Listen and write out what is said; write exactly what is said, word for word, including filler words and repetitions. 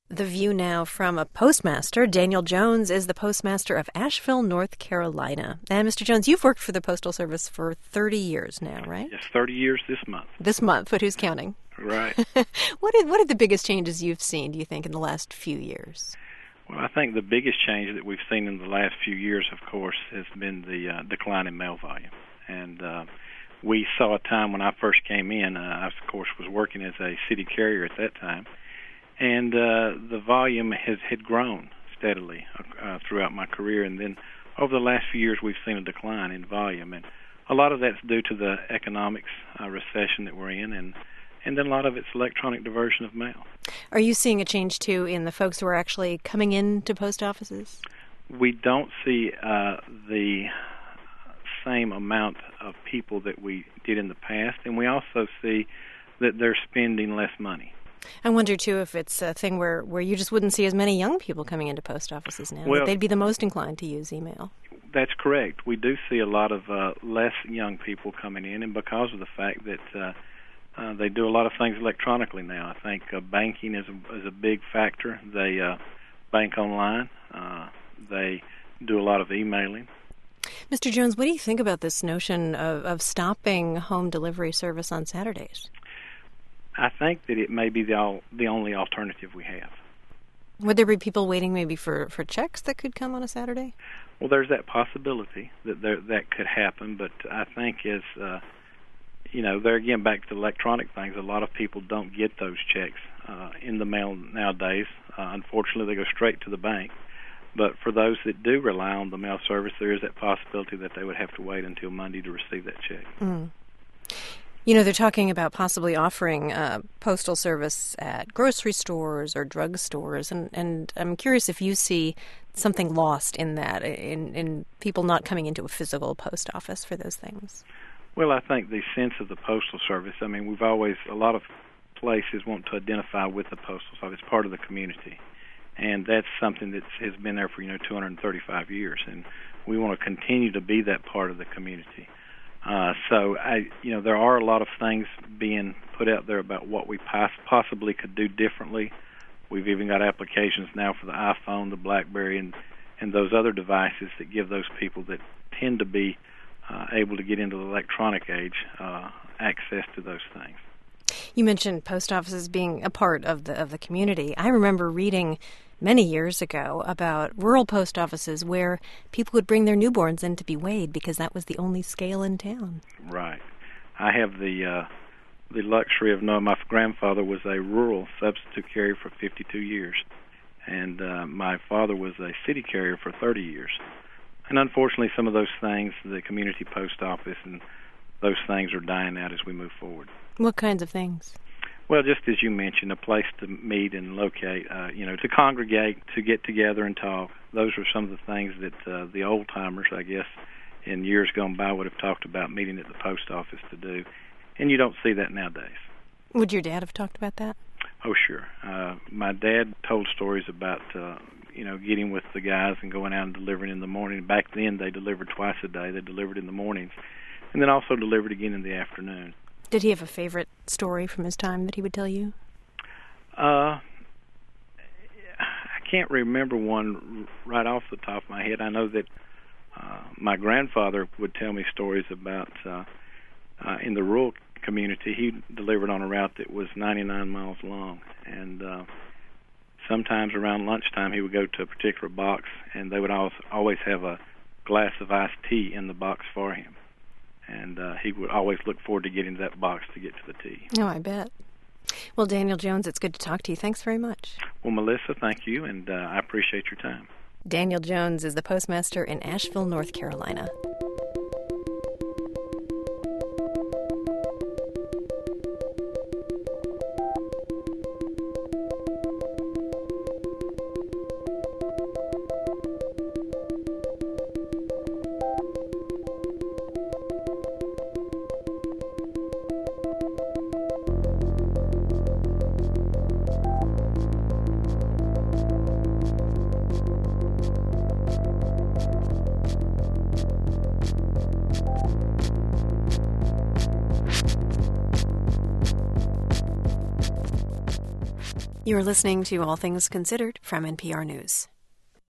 The View now from a postmaster. Daniel Jones is the postmaster of Asheville, North Carolina. And Mister Jones, you've worked for the Postal Service for thirty years now, right? Yes, thirty years this month. This month, but who's counting? Right. What are, what are the biggest changes you've seen, do you think, in the last few years? Well, I think the biggest change that we've seen in the last few years, of course, has been the uh, decline in mail volume. And uh, we saw a time when I first came in, uh, I, of course, was working as a city carrier at that time, and uh, the volume has had grown steadily uh, throughout my career. And then over the last few years, we've seen a decline in volume. And a lot of that's due to the economics uh, recession that we're in, and and then a lot of it's electronic diversion of mail. Are you seeing a change, too, in the folks who are actually coming into post offices? We don't see uh, the same amount of people that we did in the past, and we also see that they're spending less money. I wonder, too, if it's a thing where, where you just wouldn't see as many young people coming into post offices now. Well, that they'd be the most inclined to use email. That's correct. We do see a lot of uh, less young people coming in, and because of the fact that uh, uh, they do a lot of things electronically now. I think uh, banking is a, is a big factor. They uh, bank online. Uh, they do a lot of emailing. Mister Jones, what do you think about this notion of, of stopping home delivery service on Saturdays? I think that it may be the, all, the only alternative we have. Would there be people waiting maybe for, for checks that could come on a Saturday? Well, there's that possibility that there, that could happen, but I think as, uh, you know, there again, back to the electronic things, a lot of people don't get those checks uh, in the mail nowadays. Uh, unfortunately, they go straight to the bank. But for those that do rely on the mail service, there is that possibility that they would have to wait until Monday to receive that check. Mm. You know, they're talking about possibly offering uh, postal service at grocery stores or drug stores, and, and I'm curious if you see something lost in that, in, in people not coming into a physical post office for those things. Well, I think the sense of the Postal Service, I mean, we've always, a lot of places want to identify with the Postal Service, part of the community. And that's something that has been there for, you know, two hundred thirty-five years, and we want to continue to be that part of the community. Uh, so, I, you know, there are a lot of things being put out there about what we pos- possibly could do differently. We've even got applications now for the iPhone, the BlackBerry, and, and those other devices that give those people that tend to be uh, able to get into the electronic age uh, access to those things. You mentioned post offices being a part of the of the community. I remember reading many years ago about rural post offices where people would bring their newborns in to be weighed because that was the only scale in town. Right. I have the uh, the luxury of knowing my grandfather was a rural substitute carrier for fifty-two years, and uh, my father was a city carrier for thirty years. And unfortunately, some of those things, the community post office and those things are dying out as we move forward. What kinds of things? Well, just as you mentioned, a place to meet and locate, uh, you know, to congregate, to get together and talk. Those are some of the things that uh, the old-timers, I guess, in years gone by would have talked about meeting at the post office to do. And you don't see that nowadays. Would your dad have talked about that? Oh, sure. Uh, my dad told stories about, uh, you know, getting with the guys and going out and delivering in the morning. Back then, they delivered twice a day. They delivered in the mornings and then also delivered again in the afternoon. Did he have a favorite story from his time that he would tell you? Uh, I can't remember one right off the top of my head. I know that uh, my grandfather would tell me stories about uh, uh, in the rural community. He delivered on a route that was ninety-nine miles long, and uh, sometimes around lunchtime he would go to a particular box, and they would always have a glass of iced tea in the box for him. And uh, he would always look forward to getting to that box to get to the tea. Oh, I bet. Well, Daniel Jones, it's good to talk to you. Thanks very much. Well, Melissa, thank you, and uh, I appreciate your time. Daniel Jones is the postmaster in Asheville, North Carolina. You're listening to All Things Considered from N P R News.